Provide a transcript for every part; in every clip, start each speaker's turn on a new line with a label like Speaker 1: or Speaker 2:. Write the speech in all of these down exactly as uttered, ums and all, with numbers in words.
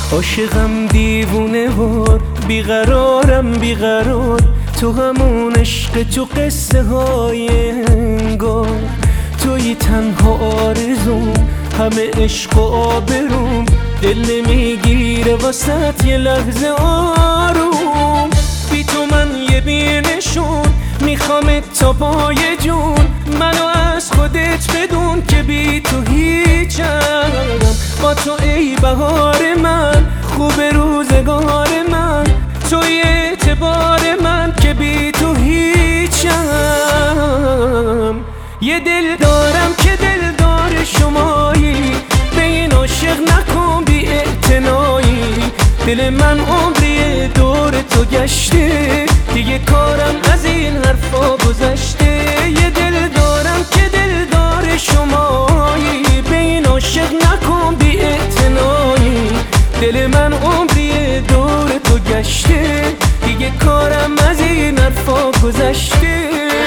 Speaker 1: عاشقم دیوونه وار، بیقرارم بیقرار، تو همون عشق تو قصه های انگار، توی تنها آرزوم، همه عشق و آبروم، دل نمیگیره واسط یه لحظه آروم. بی تو من یه بینشون میخوامت تا پای جون، منو از خودت بدون که بی تو هیچم. با تو ای بهار من، خوب روزگار من، توی اعتبار من که بی تو هیچم. یه دل دارم که دلدار شمایی، به این عاشق نکن بی اعتنایی. دل من عمری دور تو گشته، دیگه کارم از این حرفا گذشته. یه دل دارم که دلدار شمایی، به این عاشق نکن بی اعتنایی. دل من عمری دور تو گشته، دیگه کارم از این حرفا گذشته.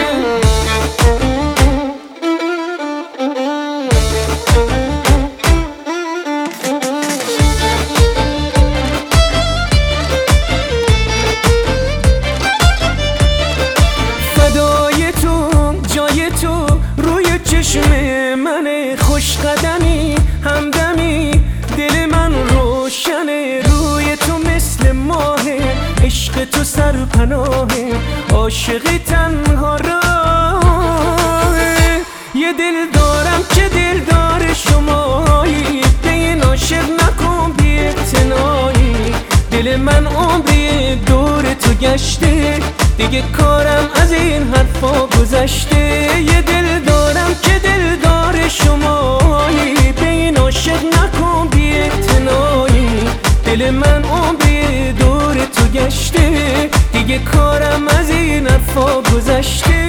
Speaker 1: چشم من خوش قدمی همدمی، دل من روشنه، روی تو مثل ماه، عشق تو سرپناهه، عاشق تنها راهه. یه دل دارم که دلدار شمایی، به این عاشق نکن بی اعتنایی. دل من عمری دور تو گشته، دیگه کارم از این حرفا گذشته. یه دل دارم که دلدار شمایی، به این عاشق نکن بی اعتنایی. دل من عمری دور تو گشته، دیگه کارم از این حرفا گذشته.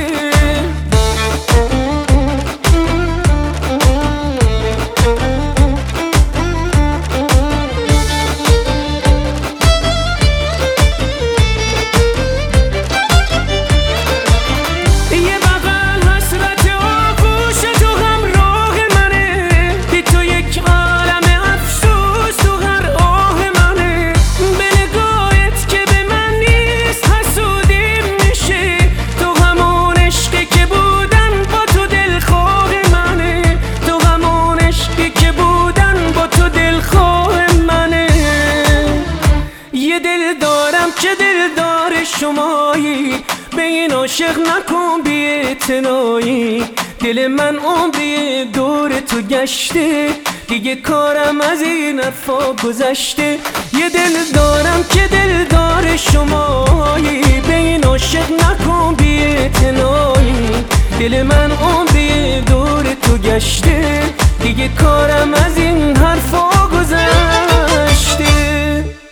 Speaker 1: که دلدار شمایی، به این عاشق نکن بی اعتنایی. دل من عمری دور تو گشته، دیگه کارم از این حرفا گذشته. یه دل دارم که دلدار شمایی، به این عاشق نکن بی اعتنایی. دل من عمری دور تو گشته، دیگه کارم از این حرفا گذشته.